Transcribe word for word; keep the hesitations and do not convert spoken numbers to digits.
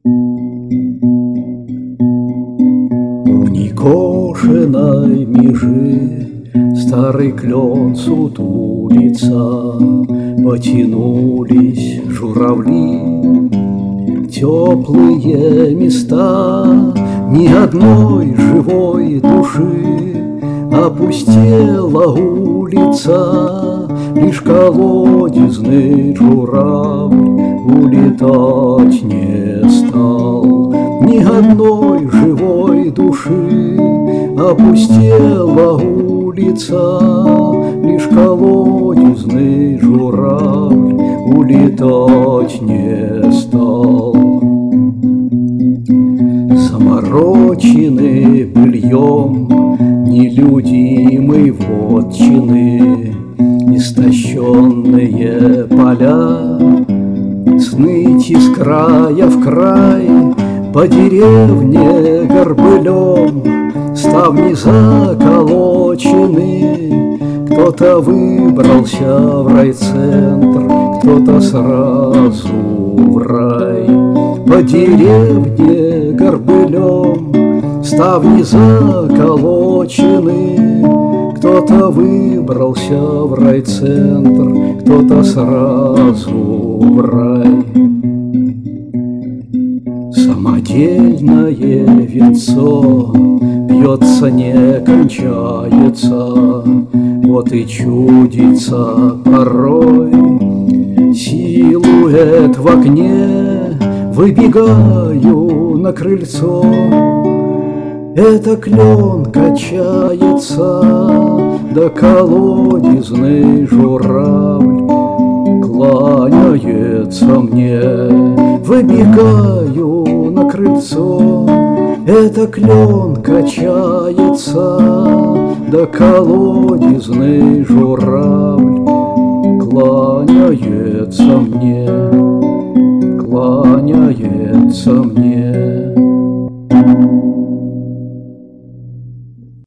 У некошенной межи старый клен сутулится, потянулись журавли. Теплые места, ни одной живой души, опустела улица, лишь колодезный журавль улетать не стал. Ни одной живой души, опустела улица, лишь колодезный журавль улетать не стал. Заморочены быльем нелюдимой вотчины, истощенные поля, сныть из края в край, по деревне горбылем ставни заколочены. Кто-то выбрался в райцентр, кто-то сразу в рай. По деревне горбылем ставни заколочены. Кто-то выбрался в райцентр, кто-то сразу в рай. Самодельное венцо бьется, не кончается, вот и чудится порой силуэт в окне. Выбегаю на крыльцо, это клен качается, да колодезный журавль кланяется мне. Выбегаю на крыльцо, это клен качается, да колодезный журавль кланяется мне, кланяется мне.